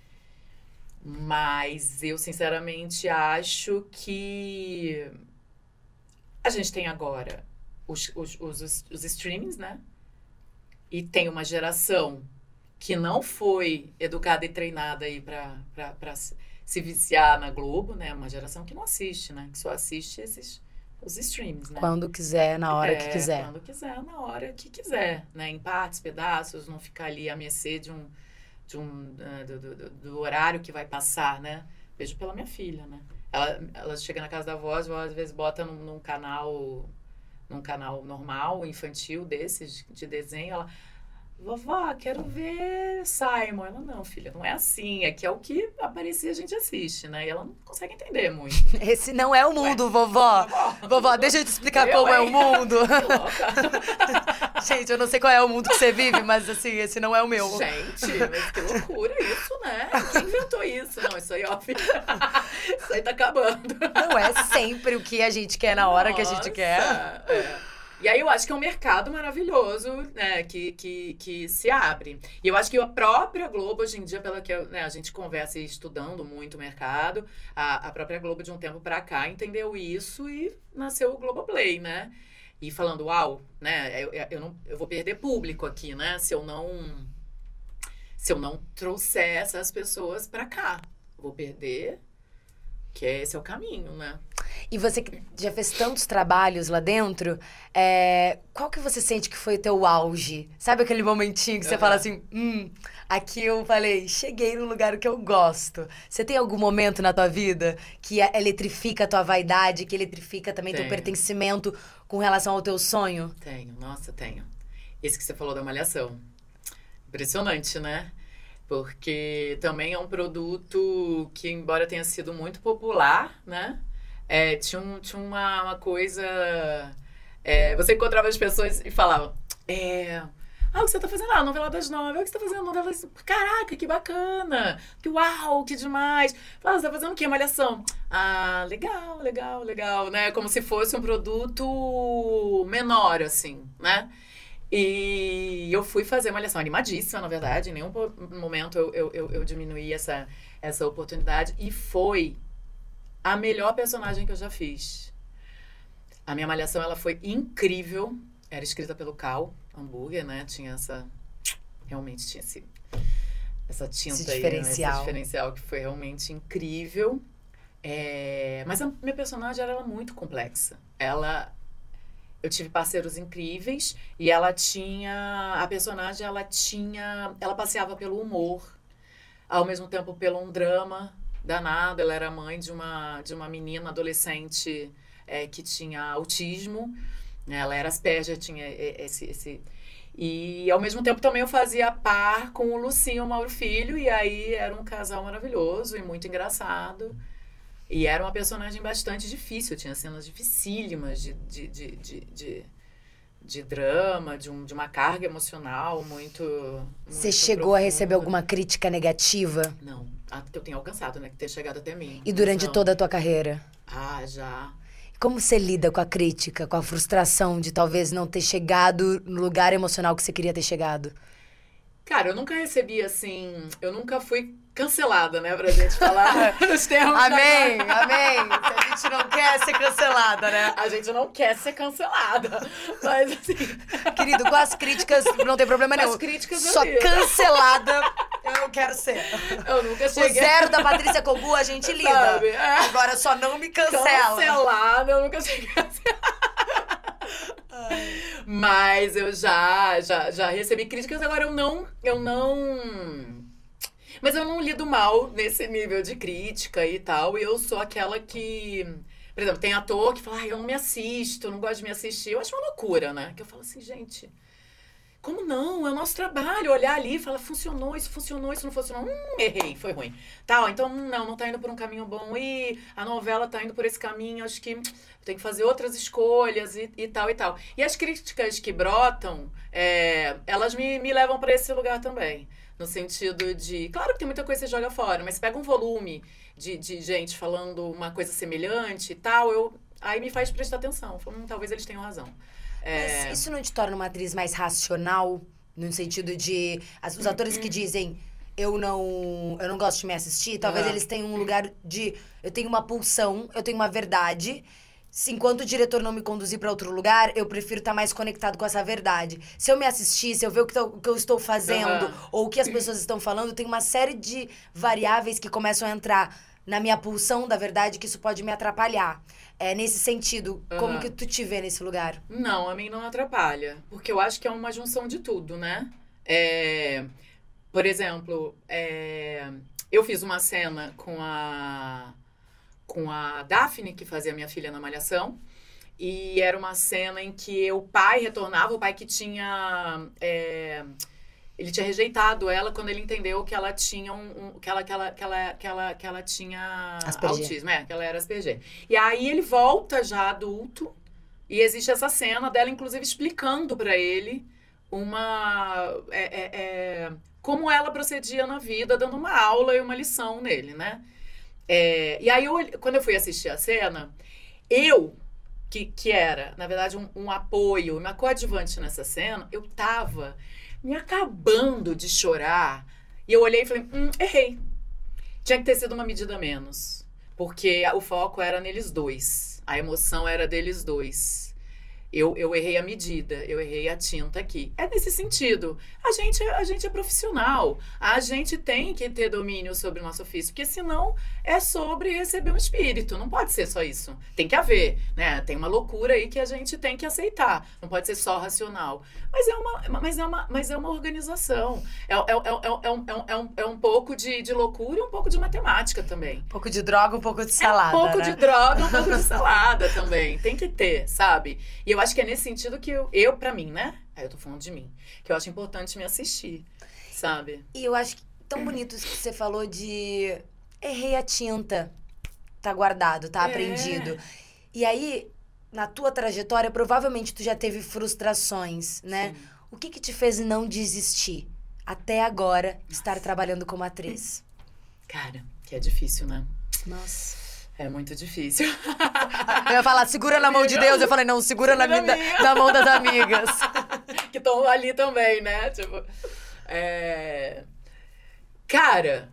Mas eu, sinceramente, acho que a gente tem agora Os, os, os, os streamings, né? E tem uma geração que não foi educada e treinada aí pra, pra, pra se viciar na Globo, né? Uma geração que não assiste, né? Que só assiste esses, os streams, né? Quando quiser, na hora é, que quiser. Quando quiser, na hora que quiser, né? Em partes, pedaços, não ficar ali à mercê de um, de um, uh, do, do, do horário que vai passar, né? Vejo pela minha filha, né? Ela, ela chega na casa da avó, às vezes bota num, num canal... num canal normal, infantil desses, de desenho, ela... vovó, quero ver Simon. Ela, não, filha, não é assim. Aqui é o que aparecia, a gente assiste, né? E ela não consegue entender muito. Esse não é o mundo, Ué, vovó. vovó. Vovó, deixa eu te explicar eu, como hein? é o mundo. Que louca. Gente, eu não sei qual é o mundo que você vive, mas assim, esse não é o meu. Gente, mas que loucura isso, né? Quem inventou isso? Não, isso aí, ó, filha. Isso aí tá acabando. Não é sempre o que a gente quer na hora Nossa, que a gente quer. É. E aí eu acho que é um mercado maravilhoso, né, que, que, que se abre. E eu acho que a própria Globo, hoje em dia, pela que eu, né, a gente conversa e estudando muito o mercado, a, a própria Globo, de um tempo pra cá, entendeu isso e nasceu o Globoplay, né? E falando, uau, né, eu, eu, não, eu vou perder público aqui, né, se eu não, se eu não trouxer essas pessoas pra cá. Vou perder, que esse é o caminho, né? E você que já fez tantos trabalhos lá dentro, é, qual que você sente que foi o teu auge? Sabe aquele momentinho que você uhum. fala assim, hum, aqui eu falei, cheguei no lugar que eu gosto. Você tem algum momento na tua vida que eletrifica a tua vaidade, que eletrifica também tenho. teu pertencimento com relação ao teu sonho? Tenho, nossa, tenho. Esse que você falou da Malhação. Impressionante, né? Porque também é um produto que, embora tenha sido muito popular, né? É, tinha um, tinha uma, uma coisa... É, você encontrava as pessoas e falava... É, ah, o que você tá fazendo? Ah, novela das nove. Ah, o que você tá fazendo? Novela das... Caraca, que bacana! Que uau, que demais! Ah, você tá fazendo o quê? Malhação? Ah, legal, legal, legal, né? Como se fosse um produto menor, assim, né? E eu fui fazer Malhação animadíssima, na verdade. Em nenhum momento eu, eu, eu, eu diminuí essa, essa oportunidade. E foi a melhor personagem que eu já fiz. A minha Malhação, ela foi incrível. Era escrita pelo Cal Hambúrguer, né? Tinha essa... Realmente tinha esse, essa tinta esse aí, diferencial. Né? Esse diferencial que foi realmente incrível. É... Mas a minha personagem era muito complexa. Ela... Eu tive parceiros incríveis e ela tinha... A personagem, ela tinha... Ela passeava pelo humor, ao mesmo tempo pelo um drama danado. Ela era mãe de uma, de uma menina adolescente é, que tinha autismo. Ela era Asperger, tinha esse, esse... E, ao mesmo tempo, também eu fazia par com o Lucinho Mauro Filho. E aí era um casal maravilhoso e muito engraçado. E era uma personagem bastante difícil. Tinha cenas dificílimas de, de, de, de, de, de drama, de, um, de uma carga emocional muito, muito Você chegou profunda. a receber alguma crítica negativa? Não. A que eu tenho alcançado, né? Que ter chegado até mim. E durante toda a tua carreira? Ah, já... Como você lida com a crítica, com a frustração de talvez não ter chegado no lugar emocional que você queria ter chegado? Cara, eu nunca recebi, assim... Eu nunca fui cancelada, né? Pra gente falar nos termos. Amém, da... amém. A gente não quer ser cancelada, né? A gente não quer ser cancelada. Mas, assim... Querido, com as críticas não tem problema nenhum. As críticas Só ali. Cancelada eu não quero ser. Eu nunca cheguei... O zero da Patrícia Kogu a gente lida. Sabe? É. Agora só não me cancela. Cancelada, eu nunca cheguei a ser... Mas eu já, já, já recebi críticas, agora eu não, eu não... Mas eu não lido mal nesse nível de crítica e tal, e eu sou aquela que... Por exemplo, tem ator que fala, ah, eu não me assisto, eu não gosto de me assistir. Eu acho uma loucura, né? Que eu falo assim, gente... Como não? É o nosso trabalho, olhar ali e falar, funcionou, isso funcionou, isso não funcionou. Hum, errei, foi ruim. Tal, então, não, não tá indo por um caminho bom. E a novela tá indo por esse caminho, acho que tem que fazer outras escolhas e, e tal e tal. E as críticas que brotam, é, elas me, me levam para esse lugar também. No sentido de... Claro que tem muita coisa que você joga fora, mas pega um volume de, de gente falando uma coisa semelhante e tal, eu, aí me faz prestar atenção. Hum, talvez eles tenham razão. É... Mas isso não te torna uma atriz mais racional? No sentido de... As, os atores que dizem... Eu não, eu não gosto de me assistir. Talvez uhum. eles tenham um lugar de... Eu tenho uma pulsão, eu tenho uma verdade. Se enquanto o diretor não me conduzir para outro lugar, eu prefiro estar mais conectado com essa verdade. Se eu me assistir, se eu ver o que, tô, o que eu estou fazendo... Uhum. Ou o que as pessoas estão falando, tem uma série de variáveis que começam a entrar na minha pulsão da verdade, que isso pode me atrapalhar. É, nesse sentido, uhum. como que tu te vê nesse lugar? Não, a mim não atrapalha. Porque eu acho que é uma junção de tudo, né? É, por exemplo, é, eu fiz uma cena com a, com a Daphne, que fazia minha filha na Malhação. E era uma cena em que o pai retornava, o pai que tinha... É, Ele tinha rejeitado ela quando ele entendeu que ela tinha um, um que, ela, que, ela, que, ela, que, ela, que ela tinha Asperger. autismo, é, que ela era Asperger. E aí ele volta já adulto e existe essa cena dela, inclusive, explicando pra ele uma é, é, é, como ela procedia na vida, dando uma aula e uma lição nele, né? É, e aí, eu, quando eu fui assistir a cena, eu, que, que era, na verdade, um, um apoio, uma coadjuvante nessa cena, eu tava me acabando de chorar. E eu olhei e falei, hum, errei. Tinha que ter sido uma medida menos. Porque o foco era neles dois. A emoção era deles dois. Eu, eu errei a medida, eu errei a tinta aqui. É nesse sentido. A gente, a gente é profissional. A gente tem que ter domínio sobre o nosso ofício, porque senão é sobre receber um espírito. Não pode ser só isso. Tem que haver, né? Tem uma loucura aí que a gente tem que aceitar. Não pode ser só racional. Mas é uma, mas é uma, mas é uma organização. É, é, é, é, é, um, é, um, é um pouco de, de loucura e um pouco de matemática também. Um pouco de droga, um pouco de salada, é um pouco né? de droga, um pouco de salada também. Tem que ter, sabe? E eu acho que é nesse sentido que eu, eu pra mim, né? Aí eu tô falando de mim. Que eu acho importante me assistir, sabe? E eu acho que tão bonito isso que você falou de... Errei a tinta. Tá guardado, tá É. aprendido. E aí, na tua trajetória, provavelmente tu já teve frustrações, né? Sim. O que que te fez não desistir? Até agora, estar trabalhando como atriz. Cara, que é difícil, né? Nossa. É muito difícil. Eu ia falar, segura na mão de Deus. Eu falei, não, segura, segura na, minha. na mão das amigas. Que estão ali também, né? Tipo, é... Cara,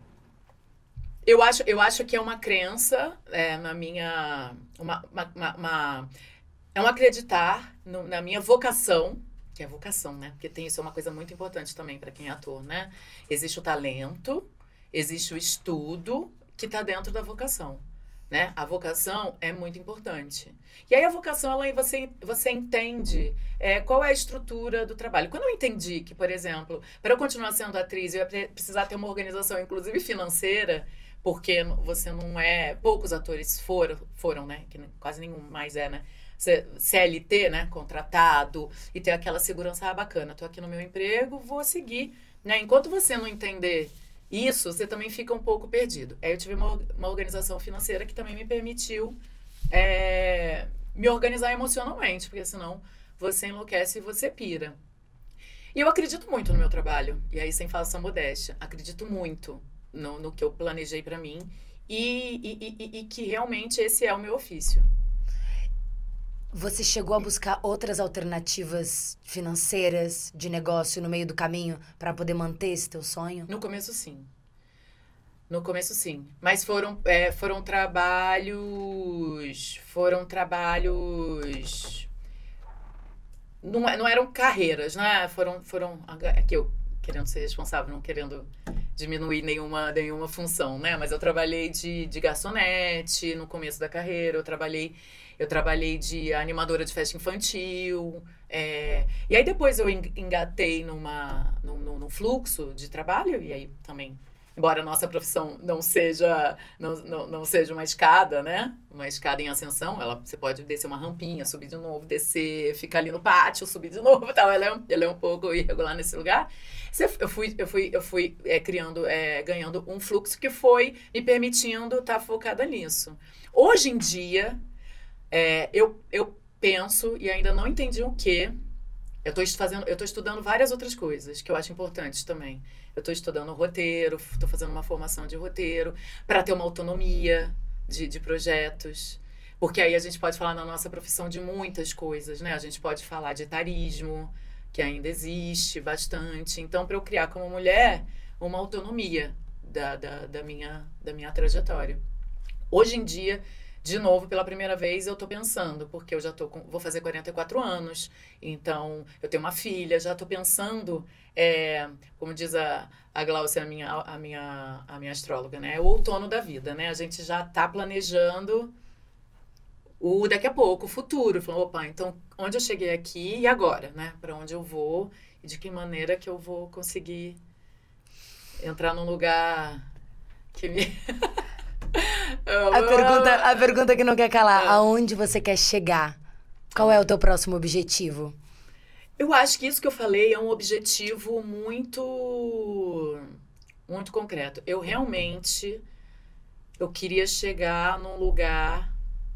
eu acho, eu acho que é uma crença é, na minha... Uma, uma, uma, uma... É um acreditar no, na minha vocação, que é vocação, né? Porque tem, isso é uma coisa muito importante também para quem é ator, né? Existe o talento, existe o estudo que tá dentro da vocação. Né? A vocação é muito importante. E aí a vocação, ela, você, você entende é, qual é a estrutura do trabalho. Quando eu entendi que, por exemplo, para eu continuar sendo atriz, eu ia precisar ter uma organização, inclusive financeira, porque você não é... Poucos atores foram, foram né? Que quase nenhum mais é, né? C L T, né? Contratado, e ter aquela segurança ah, bacana. Tô aqui no meu emprego, vou seguir. Né? Enquanto você não entender... Isso, você também fica um pouco perdido. Aí eu tive uma, uma organização financeira que também me permitiu é, me organizar emocionalmente, porque senão você enlouquece e você pira. E eu acredito muito no meu trabalho, e aí sem falsa modéstia, acredito muito no, no que eu planejei pra mim e, e, e, e que realmente esse é o meu ofício. Você chegou a buscar outras alternativas financeiras de negócio no meio do caminho para poder manter esse teu sonho? No começo, sim. No começo, sim. Mas foram, é, foram trabalhos... Foram trabalhos... Não, não eram carreiras, né? Foram... foram aqui eu querendo ser responsável, não querendo diminuir nenhuma, nenhuma função, né? Mas eu trabalhei de, de garçonete no começo da carreira, eu trabalhei... Eu trabalhei de animadora de festa infantil. É, e aí depois eu engatei numa, num, num fluxo de trabalho. E aí também, embora a nossa profissão não seja, não, não, não seja uma escada, né? Uma escada em ascensão. Ela, você pode descer uma rampinha, subir de novo, descer, ficar ali no pátio, subir de novo. Tal. Ela, é um, ela é um pouco irregular nesse lugar. Eu fui, eu fui, eu fui é, criando, é, ganhando um fluxo que foi me permitindo estar focada nisso. Hoje em dia... É, eu, eu penso, e ainda não entendi o quê, eu estou fazendo, eu estou estudando várias outras coisas que eu acho importantes também. Eu estou estudando roteiro, estou fazendo uma formação de roteiro, para ter uma autonomia de, de projetos. Porque aí a gente pode falar na nossa profissão de muitas coisas, né? A gente pode falar de etarismo, que ainda existe bastante. Então, para eu criar como mulher uma autonomia da, da, da, minha, da minha trajetória. Hoje em dia... De novo, pela primeira vez, eu tô pensando, porque eu já tô com, vou fazer quarenta e quatro anos, então eu tenho uma filha, já tô pensando, é, como diz a, a Glaucia, a minha, a, minha, a minha astróloga, né? É o outono da vida, né? A gente já tá planejando o daqui a pouco, o futuro. Falando, opa, então, onde eu cheguei aqui e agora, né? Para onde eu vou e de que maneira que eu vou conseguir entrar num lugar que me... A pergunta, a pergunta que não quer calar. É. Aonde você quer chegar? Qual é o teu próximo objetivo? Eu acho que isso que eu falei é um objetivo muito, muito concreto. Eu realmente, eu queria chegar num lugar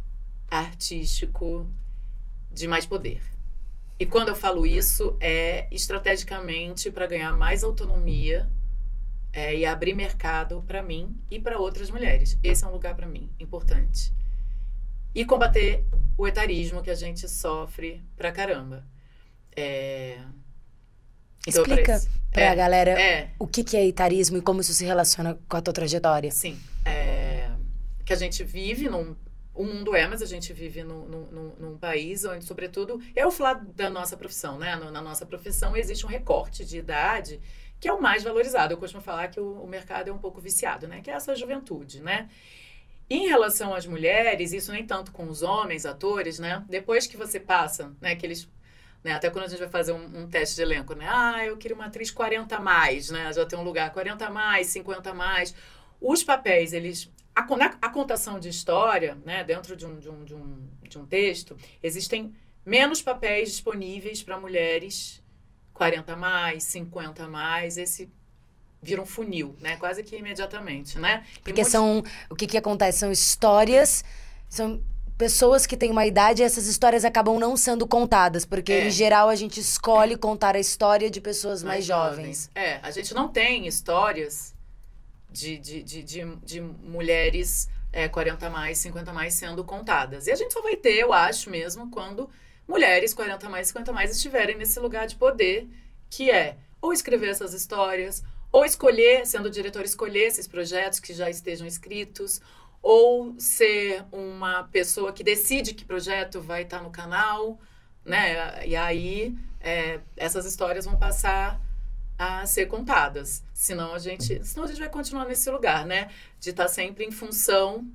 artístico de mais poder. E quando eu falo isso, é estrategicamente para ganhar mais autonomia é, e abrir mercado para mim e para outras mulheres. Esse é um lugar para mim importante. E combater o etarismo que a gente sofre pra caramba. É... Então, Explica pra é, galera é, o que, que é etarismo e como isso se relaciona com a tua trajetória. Sim. É... Que a gente vive num... O mundo é, mas a gente vive num, num, num país onde, sobretudo... Eu vou falar da nossa profissão, né? Na nossa profissão existe um recorte de idade que é o mais valorizado. Eu costumo falar que o, o mercado é um pouco viciado, né? Que é essa juventude, né? Em relação às mulheres, isso nem tanto com os homens, atores, né? Depois que você passa, né? Que eles, né? Até quando a gente vai fazer um, um teste de elenco, né? Ah, eu queria uma atriz quarenta a mais, né? Já tem um lugar quarenta a mais, cinquenta a mais. Os papéis, eles... A, a contação de história, né? Dentro de um, de, um, de, um, de um texto, existem menos papéis disponíveis para mulheres quarenta a mais, cinquenta a mais, esse... vira um funil, né? Quase que imediatamente, né? E Porque muitos... são... O que que acontece? São histórias... São pessoas que têm uma idade e essas histórias acabam não sendo contadas. Porque, É. em geral, a gente escolhe contar a história de pessoas mais, mais jovens. jovens. É, a gente não tem histórias de, de, de, de, de mulheres é, quarenta a mais, cinquenta a mais sendo contadas. E a gente só vai ter, eu acho mesmo, quando mulheres quarenta a mais, cinquenta a mais estiverem nesse lugar de poder, que é ou escrever essas histórias... Ou escolher, sendo diretor, escolher esses projetos que já estejam escritos, ou ser uma pessoa que decide que projeto vai estar no canal, né? E aí, é, essas histórias vão passar a ser contadas. Senão a gente, senão a gente vai continuar nesse lugar, né? De estar sempre em função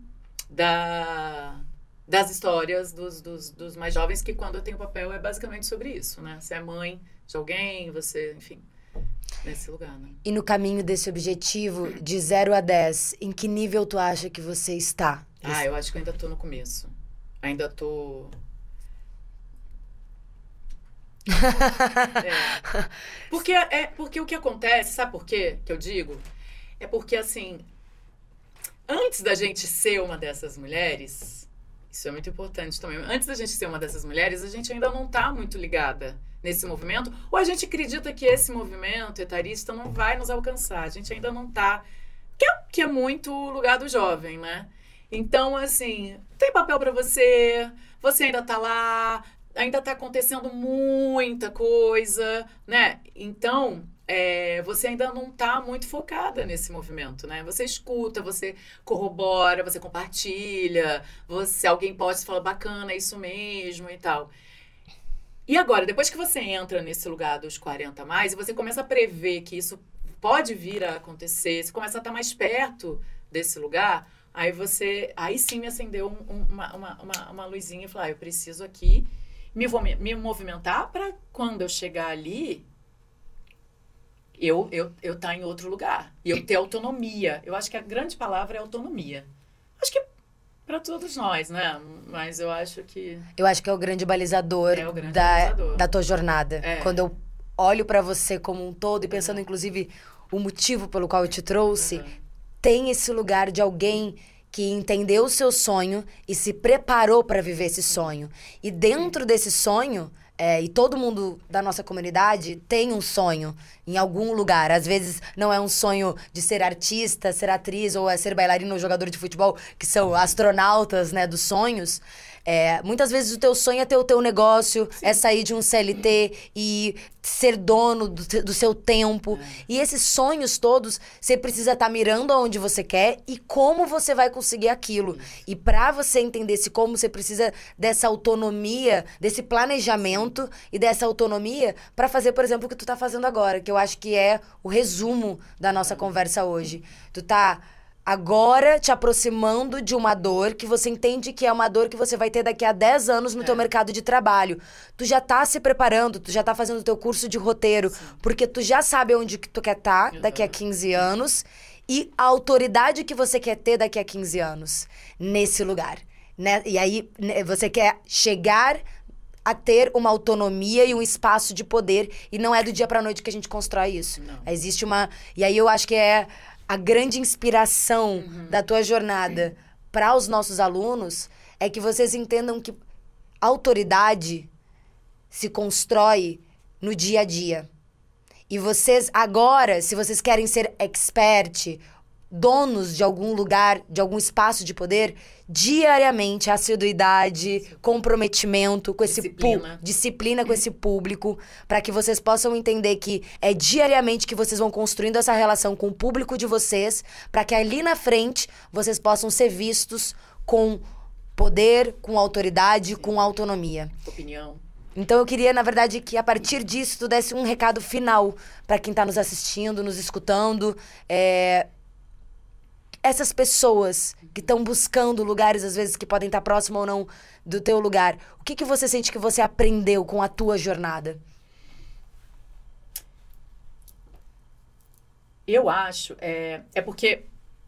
da, das histórias dos, dos, dos mais jovens, que quando eu tenho papel é basicamente sobre isso, né? Você é mãe de alguém, você, enfim... Nesse lugar, né? E no caminho desse objetivo, de zero a dez, em que nível tu acha que você está? Ah, eu acho que eu ainda tô no começo. Ainda tô... é. Porque, é, porque o que acontece, sabe por quê que eu digo? É porque, assim, antes da gente ser uma dessas mulheres, isso é muito importante também, antes da gente ser uma dessas mulheres, a gente ainda não tá muito ligada nesse movimento, ou a gente acredita que esse movimento etarista não vai nos alcançar, a gente ainda não tá, que é, que é muito o lugar do jovem, né? Então, assim, tem papel pra você, você ainda tá lá, ainda tá acontecendo muita coisa, né? Então, é, você ainda não tá muito focada nesse movimento, né? Você escuta, você corrobora, você compartilha, você, alguém pode falar, bacana, é isso mesmo e tal. E agora, depois que você entra nesse lugar dos quarenta a mais, e você começa a prever que isso pode vir a acontecer, você começa a estar mais perto desse lugar, aí você, aí sim me acendeu um, um, uma, uma, uma, uma luzinha e falou, ah, eu preciso aqui me, me movimentar para quando eu chegar ali, eu eu eu estar em outro lugar. E eu ter autonomia. Eu acho que a grande palavra é autonomia. Acho que para todos nós, né? Mas eu acho que... Eu acho que é o grande balizador, é o grande da, balizador. da tua jornada. É. Quando eu olho pra você como um todo e pensando, uhum. inclusive, o motivo pelo qual eu te trouxe, uhum. tem esse lugar de alguém que entendeu o seu sonho e se preparou pra viver esse sonho. E dentro desse sonho... É, e todo mundo da nossa comunidade tem um sonho em algum lugar. Às vezes não é um sonho de ser artista, ser atriz, ou é ser bailarino ou jogador de futebol, que são astronautas, né, dos sonhos. É, muitas vezes o teu sonho é ter o teu negócio, Sim. é sair de um C L T e ser dono do, do seu tempo. É. E esses sonhos todos, você precisa estar tá mirando aonde você quer e como você vai conseguir aquilo. Isso. E pra você entender esse como, você precisa dessa autonomia, desse planejamento Sim. e dessa autonomia pra fazer, por exemplo, o que tu tá fazendo agora, que eu acho que é o resumo da nossa é. conversa hoje. Tu tá... agora te aproximando de uma dor que você entende que é uma dor que você vai ter daqui a dez anos no é. teu mercado de trabalho. Tu já tá se preparando, tu já tá fazendo o teu curso de roteiro, Sim. porque tu já sabe onde que tu quer estar tá daqui a quinze anos e a autoridade que você quer ter daqui a quinze anos nesse lugar, né? E aí você quer chegar a ter uma autonomia e um espaço de poder. E não é do dia pra noite que a gente constrói isso. Não. Existe uma... E aí eu acho que é a grande inspiração Uhum. da tua jornada para os nossos alunos é que vocês entendam que autoridade se constrói no dia a dia. E vocês agora, se vocês querem ser expert, donos de algum lugar, de algum espaço de poder, diariamente, assiduidade, comprometimento com esse Disciplina. pu- disciplina com esse público, para que vocês possam entender que é diariamente que vocês vão construindo essa relação com o público de vocês, para que ali na frente vocês possam ser vistos com poder, com autoridade, com autonomia. Opinião. Então eu queria, na verdade, que a partir disso tu desse um recado final para quem tá nos assistindo, nos escutando. É... Essas pessoas que estão buscando lugares, às vezes, que podem estar próximo ou não do teu lugar. O que, que você sente que você aprendeu com a tua jornada? Eu acho, é, é porque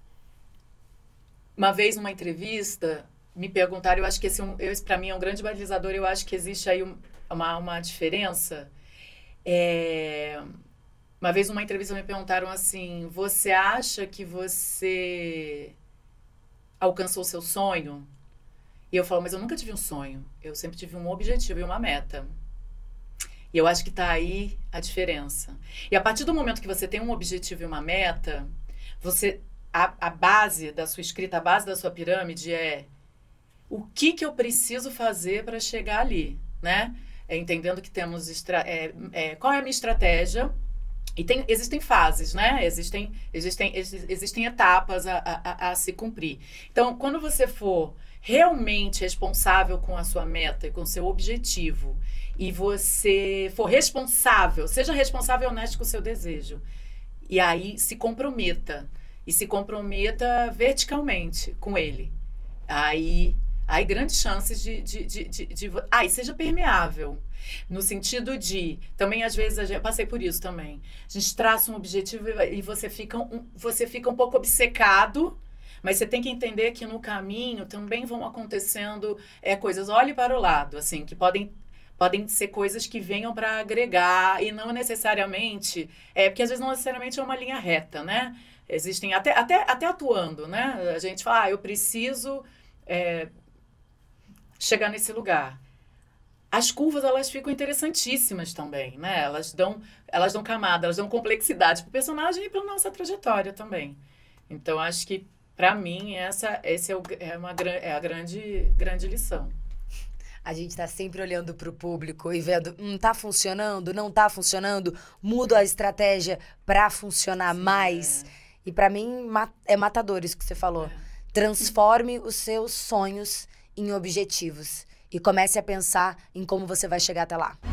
uma vez numa entrevista me perguntaram, eu acho que esse, é um, esse para mim é um grande balizador, eu acho que existe aí um, uma, uma diferença. É, uma vez numa entrevista me perguntaram assim, você acha que você alcançou o seu sonho? E eu falo, mas eu nunca tive um sonho, eu sempre tive um objetivo e uma meta. E eu acho que tá aí a diferença. E a partir do momento que você tem um objetivo e uma meta, você a, a base da sua escrita, a base da sua pirâmide é o que que eu preciso fazer para chegar ali, né? É, entendendo que temos estra- é, é, qual é a minha estratégia. E tem, existem fases, né? Existem, existem, ex- existem etapas a, a, a- a se cumprir. Então, quando você for realmente responsável com a sua meta e com o seu objetivo, e você for responsável, seja responsável e honesto com o seu desejo, e aí se comprometa, e se comprometa verticalmente com ele. Aí, aí grandes chances de... de, de, de, de, de ah, e seja permeável. No sentido de, também às vezes, a gente, eu passei por isso também, a gente traça um objetivo e, e você, fica um, você fica um pouco obcecado, mas você tem que entender que no caminho também vão acontecendo é, coisas, olhe para o lado, assim, que podem, podem ser coisas que venham para agregar e não necessariamente, é, porque às vezes não necessariamente é uma linha reta, né? Existem, até, até, até atuando, né? A gente fala, ah, eu preciso é, chegar nesse lugar. As curvas, elas ficam interessantíssimas também, né? Elas dão, elas dão camada, elas dão complexidade para o personagem e para a nossa trajetória também. Então, acho que, para mim, essa, esse é, o, é, uma, é a grande, grande lição. A gente tá sempre olhando pro público e vendo, hum, tá funcionando, não tá funcionando, muda a estratégia pra funcionar Sim, mais. é. E pra mim, ma- é matador isso que você falou. É. Transforme os seus sonhos em objetivos. E comece a pensar em como você vai chegar até lá.